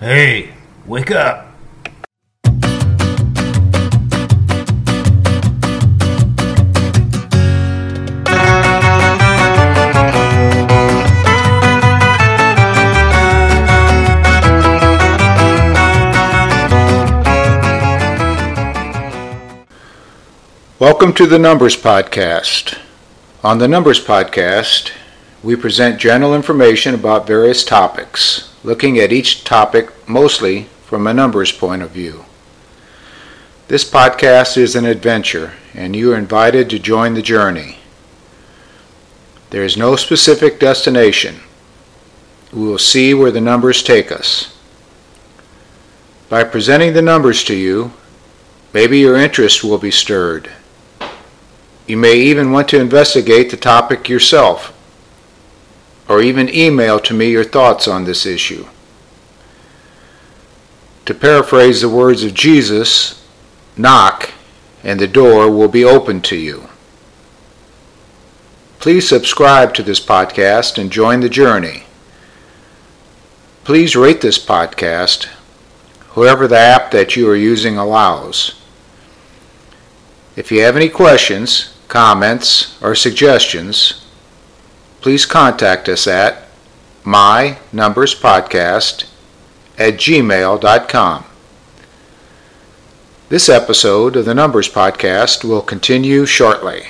Hey, wake up! Welcome to the Numbers Podcast. On the Numbers Podcast, we present general information about various topics, looking at each topic mostly from a numbers point of view. This podcast is an adventure, and you are invited to join the journey. There is no specific destination. We will see where the numbers take us. By presenting the numbers to you, maybe your interest will be stirred. You may even want to investigate the topic yourself, or even email to me your thoughts on this issue. To paraphrase the words of Jesus, knock, and the door will be opened to you. Please subscribe to this podcast and join the journey. Please rate this podcast, whoever the app that you are using allows. If you have any questions, comments, or suggestions, please contact us at mynumberspodcast@gmail.com. This episode of the Numbers Podcast will continue shortly.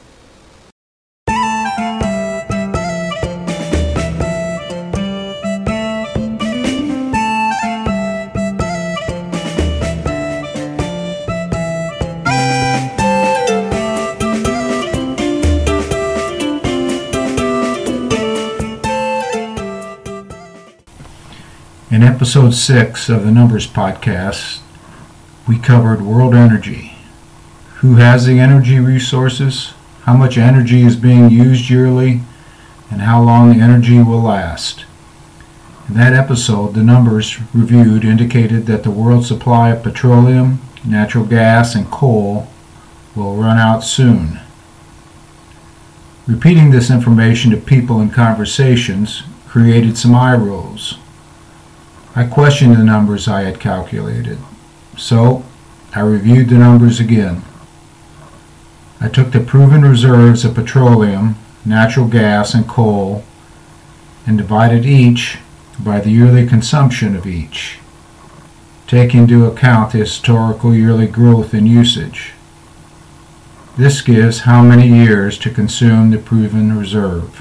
In episode 6 of the Numbers Podcast, we covered world energy. Who has the energy resources, how much energy is being used yearly, and how long the energy will last. In that episode, the numbers reviewed indicated that the world supply of petroleum, natural gas, and coal will run out soon. Repeating this information to people in conversations created some eye rolls. I questioned the numbers I had calculated, so I reviewed the numbers again. I took the proven reserves of petroleum, natural gas, and coal and divided each by the yearly consumption of each, taking into account the historical yearly growth in usage. This gives how many years to consume the proven reserve.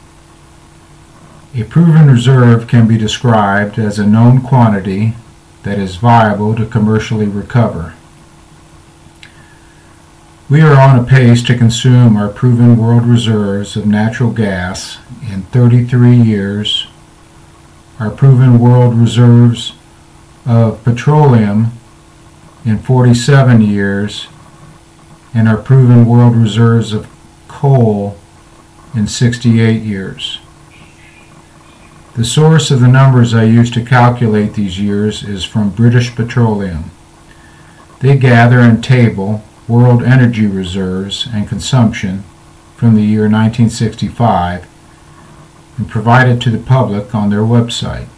A proven reserve can be described as a known quantity that is viable to commercially recover. We are on a pace to consume our proven world reserves of natural gas in 33 years, our proven world reserves of petroleum in 47 years, and our proven world reserves of coal in 68 years. The source of the numbers I use to calculate these years is from British Petroleum. They gather and table world energy reserves and consumption from the year 1965 and provide it to the public on their website.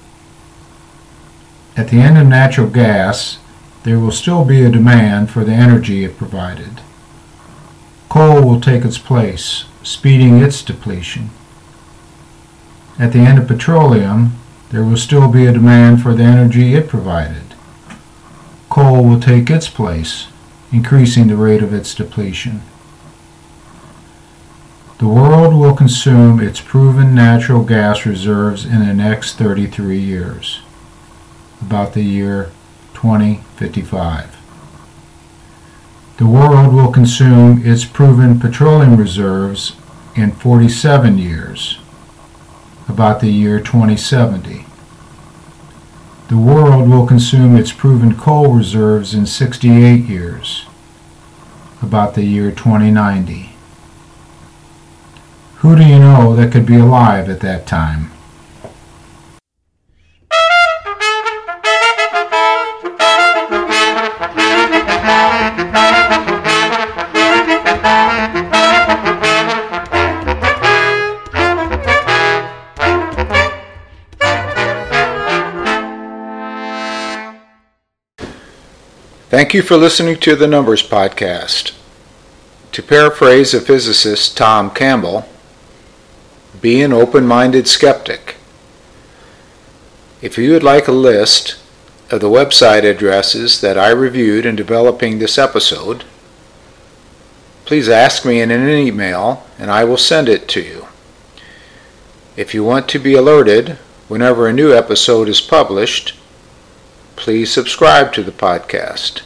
At the end of natural gas, there will still be a demand for the energy it provided. Coal will take its place, speeding its depletion. At the end of petroleum, there will still be a demand for the energy it provided. Coal will take its place, increasing the rate of its depletion. The world will consume its proven natural gas reserves in the next 33 years, about the year 2055. The world will consume its proven petroleum reserves in 47 years, about the year 2070. The world will consume its proven coal reserves in 68 years, about the year 2090. Who do you know that could be alive at that time? Thank you for listening to the Numbers Podcast. To paraphrase a physicist, Tom Campbell, be an open-minded skeptic. If you would like a list of the website addresses that I reviewed in developing this episode, please ask me in an email and I will send it to you. If you want to be alerted whenever a new episode is published, please subscribe to the podcast.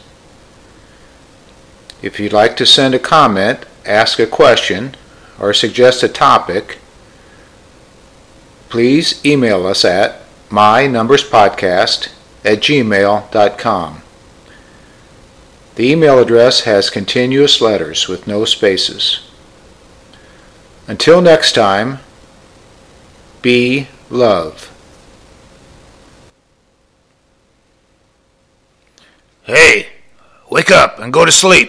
If you'd like to send a comment, ask a question, or suggest a topic, please email us at mynumberspodcast@gmail.com. The email address has continuous letters with no spaces. Until next time, be love. Hey, wake up and go to sleep.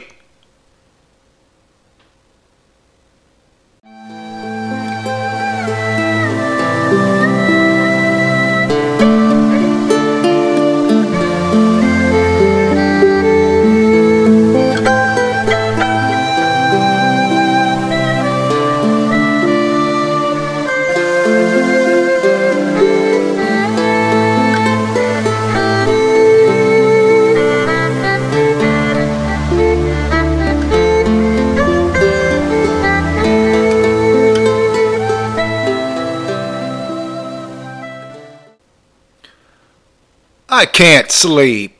I can't sleep.